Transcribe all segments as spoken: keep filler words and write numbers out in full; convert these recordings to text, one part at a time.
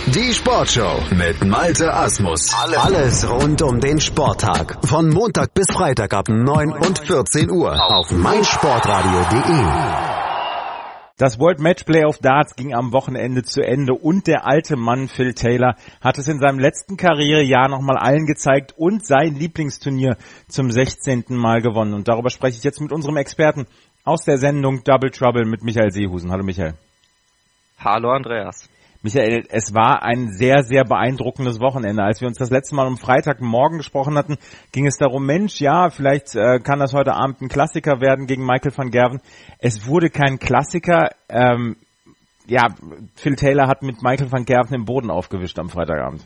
Die Sportshow mit Malte Asmus. Alles rund um den Sporttag. Von Montag bis Freitag ab neun und vierzehn Uhr auf meinsportradio punkt de. Das World Matchplay of Darts ging am Wochenende zu Ende und der alte Mann Phil Taylor hat es in seinem letzten Karrierejahr nochmal allen gezeigt und sein Lieblingsturnier zum sechzehnten Mal gewonnen. Und darüber spreche ich jetzt mit unserem Experten aus der Sendung Double Trouble mit Michael Seehusen. Hallo Michael. Hallo Andreas. Michael, es war ein sehr, sehr beeindruckendes Wochenende. Als wir uns das letzte Mal am Freitagmorgen gesprochen hatten, ging es darum, Mensch, ja, vielleicht äh, kann das heute Abend ein Klassiker werden gegen Michael van Gerwen. Es wurde kein Klassiker. Ähm, ja, Phil Taylor hat mit Michael van Gerwen den Boden aufgewischt am Freitagabend.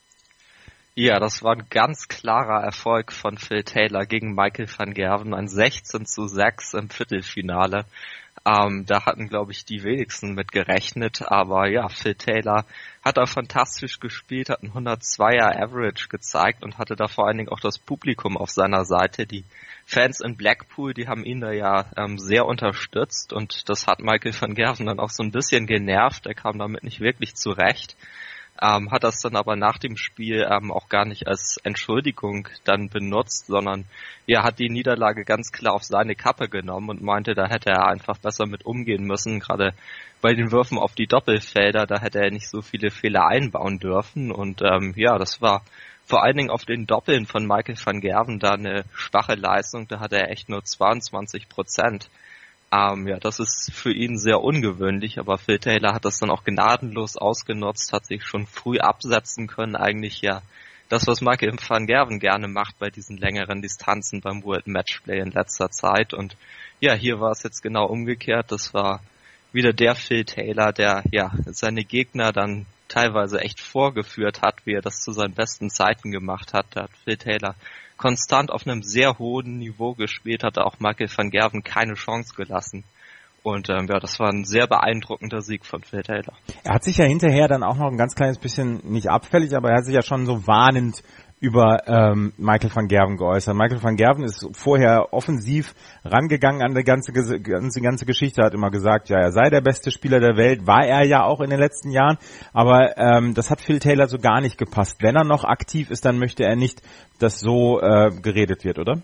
Ja, das war ein ganz klarer Erfolg von Phil Taylor gegen Michael van Gerwen, ein sechzehn zu sechs im Viertelfinale. Ähm, da hatten, glaube ich, die wenigsten mit gerechnet, aber ja, Phil Taylor hat da fantastisch gespielt, hat ein hundertzweier Average gezeigt und hatte da vor allen Dingen auch das Publikum auf seiner Seite. Die Fans in Blackpool, die haben ihn da ja ähm, sehr unterstützt und das hat Michael van Gerwen dann auch so ein bisschen genervt, er kam damit nicht wirklich zurecht. Ähm, hat das dann aber nach dem Spiel ähm, auch gar nicht als Entschuldigung dann benutzt, sondern ja, hat die Niederlage ganz klar auf seine Kappe genommen und meinte, da hätte er einfach besser mit umgehen müssen, gerade bei den Würfen auf die Doppelfelder, da hätte er nicht so viele Fehler einbauen dürfen und ähm, ja, das war vor allen Dingen auf den Doppeln von Michael van Gerwen da eine schwache Leistung, da hatte er echt nur zweiundzwanzig Prozent. Ähm, ja, das ist für ihn sehr ungewöhnlich, aber Phil Taylor hat das dann auch gnadenlos ausgenutzt, hat sich schon früh absetzen können, eigentlich ja das, was Michael van Gerwen gerne macht bei diesen längeren Distanzen beim World Matchplay in letzter Zeit und ja, hier war es jetzt genau umgekehrt, das war wieder der Phil Taylor, der ja seine Gegner dann teilweise echt vorgeführt hat, wie er das zu seinen besten Zeiten gemacht hat, da hat Phil Taylor konstant auf einem sehr hohen Niveau gespielt, hatte auch Michael van Gerwen keine Chance gelassen. Und ähm, ja, das war ein sehr beeindruckender Sieg von Phil Taylor. Er hat sich ja hinterher dann auch noch ein ganz kleines bisschen, nicht abfällig, aber er hat sich ja schon so warnend über ähm, Michael van Gerwen geäußert. Michael van Gerwen ist vorher offensiv rangegangen an die ganze, ganze, ganze Geschichte, hat immer gesagt, ja, er sei der beste Spieler der Welt, war er ja auch in den letzten Jahren, aber ähm, das hat Phil Taylor so gar nicht gepasst. Wenn er noch aktiv ist, dann möchte er nicht, dass so äh, geredet wird, oder?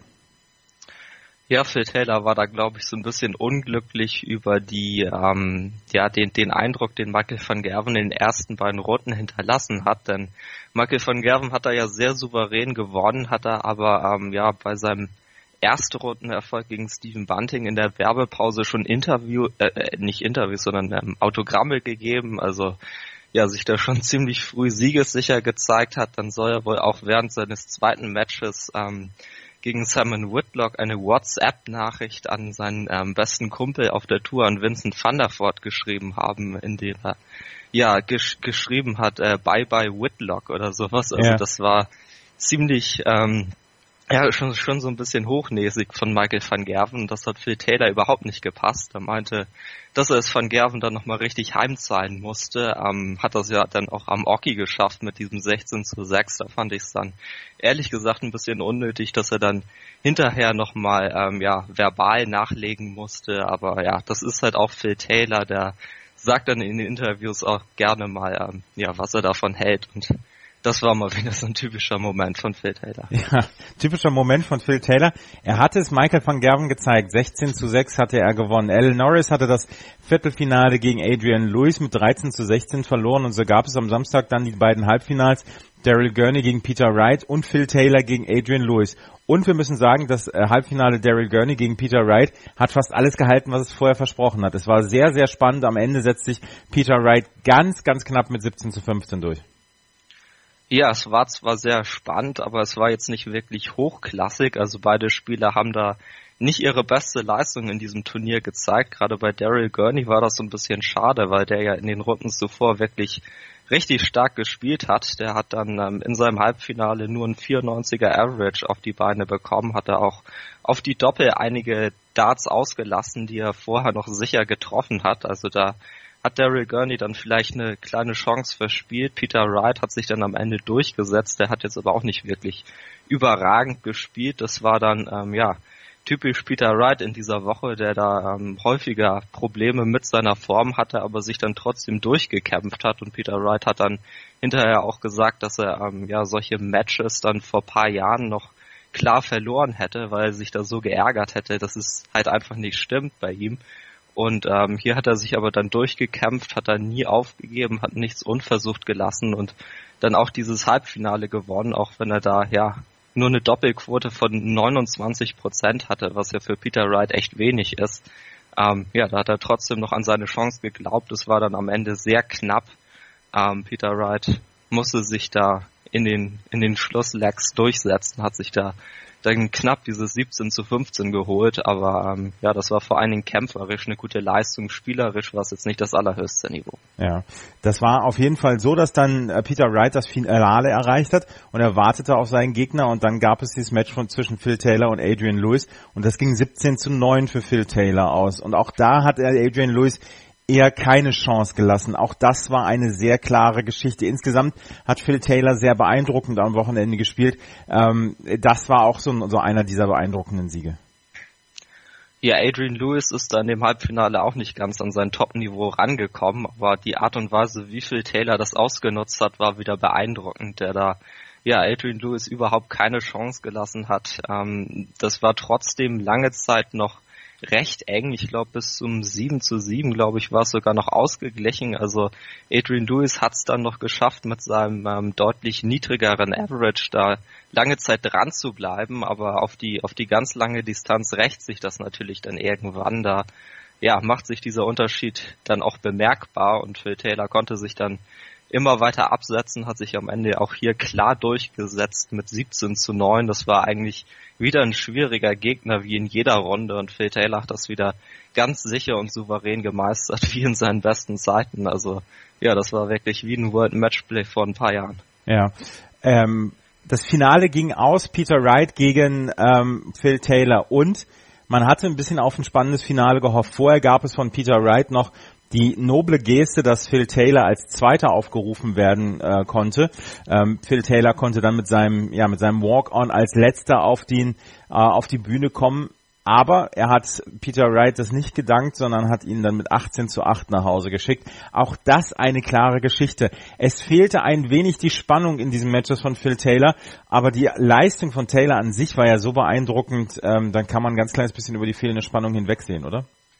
Ja, Phil Taylor war da, glaube ich, so ein bisschen unglücklich über die, ähm, ja, den, den Eindruck, den Michael van Gerwen in den ersten beiden Runden hinterlassen hat, denn Michael van Gerwen hat da ja sehr souverän gewonnen, hat er aber, ähm, ja, bei seinem ersten Rundenerfolg gegen Stephen Bunting in der Werbepause schon Interview, äh, nicht Interviews, sondern ähm, Autogramme gegeben, also, ja, sich da schon ziemlich früh siegessicher gezeigt hat, dann soll er wohl auch während seines zweiten Matches, ähm, gegen Simon Whitlock eine WhatsApp-Nachricht an seinen ähm, besten Kumpel auf der Tour, an Vincent van der Voort, geschrieben haben, in dem er ja gesch- geschrieben hat, äh, Bye Bye Whitlock oder sowas. Also ja. Das war ziemlich ähm, ja schon schon so ein bisschen hochnäsig von Michael van Gerwen. Das hat Phil Taylor überhaupt nicht gepasst. Er meinte, dass er es van Gerwen dann nochmal richtig heimzahlen musste. Ähm, hat das ja dann auch am Oki geschafft mit diesem sechzehn zu sechs. Da fand ich es dann ehrlich gesagt ein bisschen unnötig, dass er dann hinterher nochmal ähm, ja, verbal nachlegen musste. Aber ja, das ist halt auch Phil Taylor, der sagt dann in den Interviews auch gerne mal, ähm, ja, was er davon hält. Und das war mal wieder so ein typischer Moment von Phil Taylor. Ja, typischer Moment von Phil Taylor. Er hatte es Michael van Gerwen gezeigt. sechzehn zu sechs hatte er gewonnen. Alan Norris hatte das Viertelfinale gegen Adrian Lewis mit dreizehn zu sechzehn verloren. Und so gab es am Samstag dann die beiden Halbfinals. Daryl Gurney gegen Peter Wright und Phil Taylor gegen Adrian Lewis. Und wir müssen sagen, das äh, Halbfinale Daryl Gurney gegen Peter Wright hat fast alles gehalten, was es vorher versprochen hat. Es war sehr, sehr spannend. Am Ende setzt sich Peter Wright ganz, ganz knapp mit siebzehn zu fünfzehn durch. Ja, es war zwar sehr spannend, aber es war jetzt nicht wirklich hochklassig. Also beide Spieler haben da nicht ihre beste Leistung in diesem Turnier gezeigt. Gerade bei Daryl Gurney war das so ein bisschen schade, weil der ja in den Runden zuvor wirklich richtig stark gespielt hat. Der hat dann ähm, in seinem Halbfinale nur ein vierundneunziger Average auf die Beine bekommen, hat er auch auf die Doppel einige Darts ausgelassen, die er vorher noch sicher getroffen hat. Also da hat Daryl Gurney dann vielleicht eine kleine Chance verspielt. Peter Wright hat sich dann am Ende durchgesetzt. Der hat jetzt aber auch nicht wirklich überragend gespielt. Das war dann, ähm, ja, typisch Peter Wright in dieser Woche, der da ähm, häufiger Probleme mit seiner Form hatte, aber sich dann trotzdem durchgekämpft hat. Und Peter Wright hat dann hinterher auch gesagt, dass er ähm, ja solche Matches dann vor paar Jahren noch klar verloren hätte, weil er sich da so geärgert hätte, dass es halt einfach nicht stimmt bei ihm. Und ähm, hier hat er sich aber dann durchgekämpft, hat er nie aufgegeben, hat nichts unversucht gelassen und dann auch dieses Halbfinale gewonnen, auch wenn er da ja nur eine Doppelquote von neunundzwanzig Prozent hatte, was ja für Peter Wright echt wenig ist. Ähm, ja, da hat er trotzdem noch an seine Chance geglaubt. Es war dann am Ende sehr knapp. Ähm, Peter Wright musste sich da in den in den Schlusslegs durchsetzen, hat sich da dann knapp dieses siebzehn zu fünfzehn geholt, aber ähm, ja, das war vor allen Dingen kämpferisch eine gute Leistung, spielerisch war es jetzt nicht das allerhöchste Niveau. Ja, das war auf jeden Fall so, dass dann äh, Peter Wright das Finale erreicht hat und er wartete auf seinen Gegner und dann gab es dieses Match von zwischen Phil Taylor und Adrian Lewis und das ging siebzehn zu neun für Phil Taylor aus und auch da hat er Adrian Lewis eher keine Chance gelassen. Auch das war eine sehr klare Geschichte. Insgesamt hat Phil Taylor sehr beeindruckend am Wochenende gespielt. Ähm, das war auch so, so einer dieser beeindruckenden Siege. Ja, Adrian Lewis ist da in dem Halbfinale auch nicht ganz an sein Top-Niveau rangekommen, aber die Art und Weise, wie Phil Taylor das ausgenutzt hat, war wieder beeindruckend, der da ja Adrian Lewis überhaupt keine Chance gelassen hat. Ähm, das war trotzdem lange Zeit noch recht eng. Ich glaube, bis zum sieben zu sieben, glaube ich, war es sogar noch ausgeglichen. Also Adrian Lewis hat es dann noch geschafft, mit seinem ähm, deutlich niedrigeren Average da lange Zeit dran zu bleiben, aber auf die auf die ganz lange Distanz rächt sich das natürlich dann irgendwann. Da ja, macht sich dieser Unterschied dann auch bemerkbar und Phil Taylor konnte sich dann immer weiter absetzen, hat sich am Ende auch hier klar durchgesetzt mit siebzehn zu neun. Das war eigentlich wieder ein schwieriger Gegner wie in jeder Runde und Phil Taylor hat das wieder ganz sicher und souverän gemeistert wie in seinen besten Zeiten. Also ja, das war wirklich wie ein World Matchplay vor ein paar Jahren. Ja, ähm, das Finale ging aus, Peter Wright gegen ähm, Phil Taylor und man hatte ein bisschen auf ein spannendes Finale gehofft. Vorher gab es von Peter Wright noch die noble Geste, dass Phil Taylor als Zweiter aufgerufen werden äh, konnte. Ähm, Phil Taylor konnte dann mit seinem, ja, mit seinem Walk-on als Letzter auf den, äh, auf die Bühne kommen. Aber er hat Peter Wright das nicht gedankt, sondern hat ihn dann mit achtzehn zu acht nach Hause geschickt. Auch das eine klare Geschichte. Es fehlte ein wenig die Spannung in diesen Matches von Phil Taylor, aber die Leistung von Taylor an sich war ja so beeindruckend, ähm, dann kann man ein ganz kleines bisschen über die fehlende Spannung hinwegsehen, oder?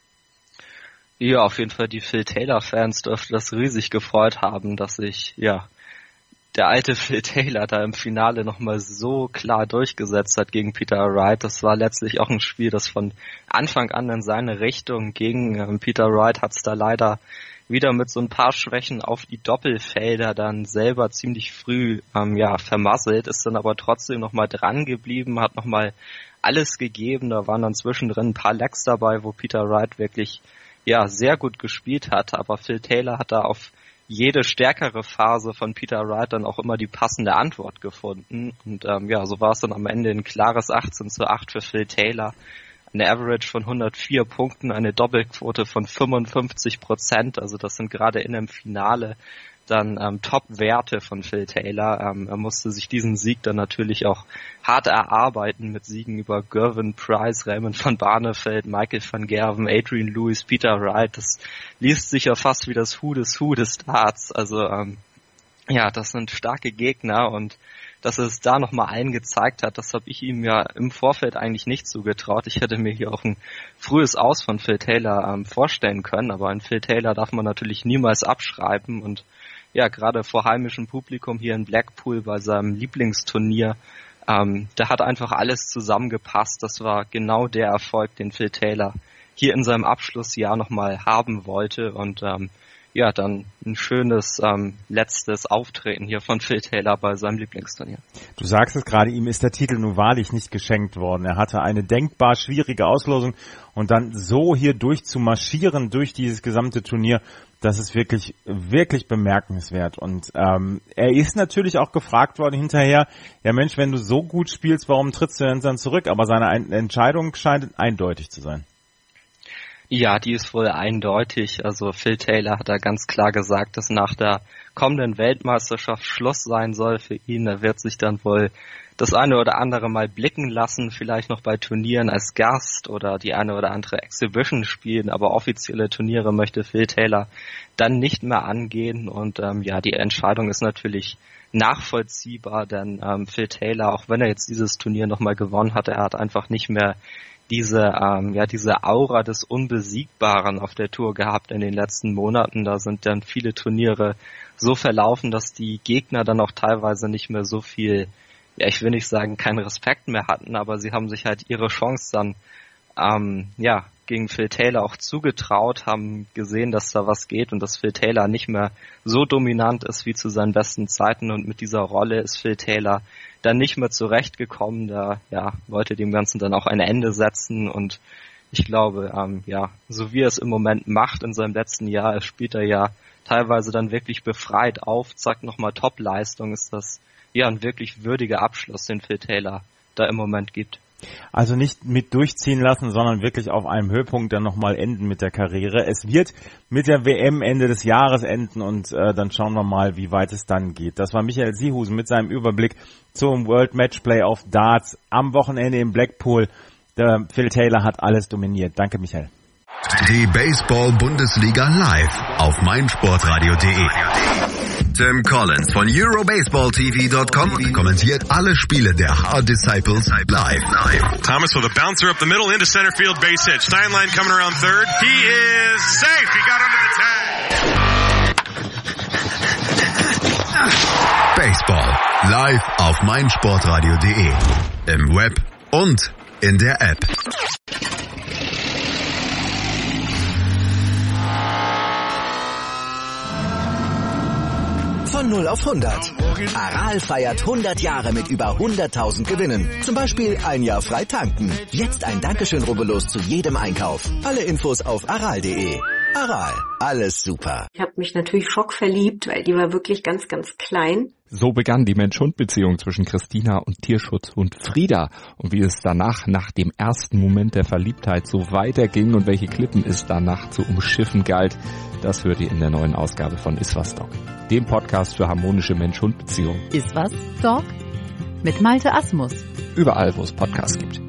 Ja, auf jeden Fall die Phil Taylor-Fans dürften das riesig gefreut haben, dass sich, ja, der alte Phil Taylor da im Finale nochmal so klar durchgesetzt hat gegen Peter Wright. Das war letztlich auch ein Spiel, das von Anfang an in seine Richtung ging. Ähm, Peter Wright hat es da leider wieder mit so ein paar Schwächen auf die Doppelfelder dann selber ziemlich früh ähm, ja vermasselt, ist dann aber trotzdem nochmal dran geblieben, hat nochmal alles gegeben. Da waren dann zwischendrin ein paar Legs dabei, wo Peter Wright wirklich ja sehr gut gespielt hat, aber Phil Taylor hat da auf jede stärkere Phase von Peter Wright dann auch immer die passende Antwort gefunden und ähm, ja, so war es dann am Ende ein klares achtzehn zu acht für Phil Taylor, eine Average von hundertvier Punkten, eine Doppelquote von fünfundfünfzig Prozent, also das sind gerade in einem Finale dann ähm, Top-Werte von Phil Taylor. Ähm, er musste sich diesen Sieg dann natürlich auch hart erarbeiten mit Siegen über Gervin Price, Raymond van Barneveld, Michael van Gerwen, Adrian Lewis, Peter Wright. Das liest sich ja fast wie das Who des Who des Darts. Also ähm, ja, das sind starke Gegner und dass er es da nochmal allen gezeigt hat, das habe ich ihm ja im Vorfeld eigentlich nicht zugetraut. Ich hätte mir hier auch ein frühes Aus von Phil Taylor ähm, vorstellen können, aber einen Phil Taylor darf man natürlich niemals abschreiben und ja, gerade vor heimischem Publikum hier in Blackpool bei seinem Lieblingsturnier, ähm, da hat einfach alles zusammengepasst. Das war genau der Erfolg, den Phil Taylor hier in seinem Abschlussjahr nochmal haben wollte und ähm, ja, dann ein schönes ähm, letztes Auftreten hier von Phil Taylor bei seinem Lieblingsturnier. Du sagst es gerade, ihm ist der Titel nun wahrlich nicht geschenkt worden. Er hatte eine denkbar schwierige Auslosung und dann so hier durchzumarschieren durch dieses gesamte Turnier, das ist wirklich, wirklich bemerkenswert. Und ähm, er ist natürlich auch gefragt worden hinterher, ja Mensch, wenn du so gut spielst, warum trittst du denn dann zurück? Aber seine Entscheidung scheint eindeutig zu sein. Ja, die ist wohl eindeutig. Also Phil Taylor hat da ganz klar gesagt, dass nach der kommenden Weltmeisterschaft Schluss sein soll für ihn. Er wird sich dann wohl das eine oder andere mal blicken lassen, vielleicht noch bei Turnieren als Gast oder die eine oder andere Exhibition spielen, aber offizielle Turniere möchte Phil Taylor dann nicht mehr angehen. Und ähm, ja, die Entscheidung ist natürlich nachvollziehbar, denn ähm, Phil Taylor, auch wenn er jetzt dieses Turnier nochmal gewonnen hat, er hat einfach nicht mehr diese ähm, ja diese Aura des Unbesiegbaren auf der Tour gehabt in den letzten Monaten. Da sind dann viele Turniere so verlaufen, dass die Gegner dann auch teilweise nicht mehr so viel, ja, ich will nicht sagen, keinen Respekt mehr hatten, aber sie haben sich halt ihre Chance dann ähm, ja gegen Phil Taylor auch zugetraut, haben gesehen, dass da was geht und dass Phil Taylor nicht mehr so dominant ist wie zu seinen besten Zeiten, und mit dieser Rolle ist Phil Taylor dann nicht mehr zurechtgekommen. Da ja wollte dem Ganzen dann auch ein Ende setzen, und ich glaube, ähm, ja, so wie er es im Moment macht in seinem letzten Jahr, spielt er ja teilweise dann wirklich befreit auf, zack, nochmal Top-Leistung, ist das ja ein wirklich würdiger Abschluss, den Phil Taylor da im Moment gibt. Also nicht mit durchziehen lassen, sondern wirklich auf einem Höhepunkt dann nochmal enden mit der Karriere. Es wird mit der W M Ende des Jahres enden, und äh, dann schauen wir mal, wie weit es dann geht. Das war Michael Siehusen mit seinem Überblick zum World Matchplay auf Darts am Wochenende in Blackpool. Der Phil Taylor hat alles dominiert. Danke, Michael. Die Baseball-Bundesliga live auf meinsportradio punkt de. Tim Collins von Eurobaseball T V Punkt com kommentiert alle Spiele der Hard Disciples live. Thomas with a bouncer up the middle into center field, base hit. Steinlein coming around third. He is safe. He got under the tag. Baseball live auf meinsportradio punkt de. Im Web und in der App. Von null auf hundert. Aral feiert hundert Jahre mit über hunderttausend Gewinnen. Zum Beispiel ein Jahr frei tanken. Jetzt ein Dankeschön, rubbellos zu jedem Einkauf. Alle Infos auf aral punkt de. Aral, alles super. Ich habe mich natürlich schockverliebt, weil die war wirklich ganz, ganz klein. So begann die Mensch-Hund-Beziehung zwischen Christina und Tierschutzhund Frieda. Und wie es danach, nach dem ersten Moment der Verliebtheit, so weiterging und welche Klippen es danach zu umschiffen galt, das hört ihr in der neuen Ausgabe von Iswas Dog, dem Podcast für harmonische Mensch-Hund-Beziehungen. Iswas Dog mit Malte Asmus. Überall, wo es Podcasts gibt.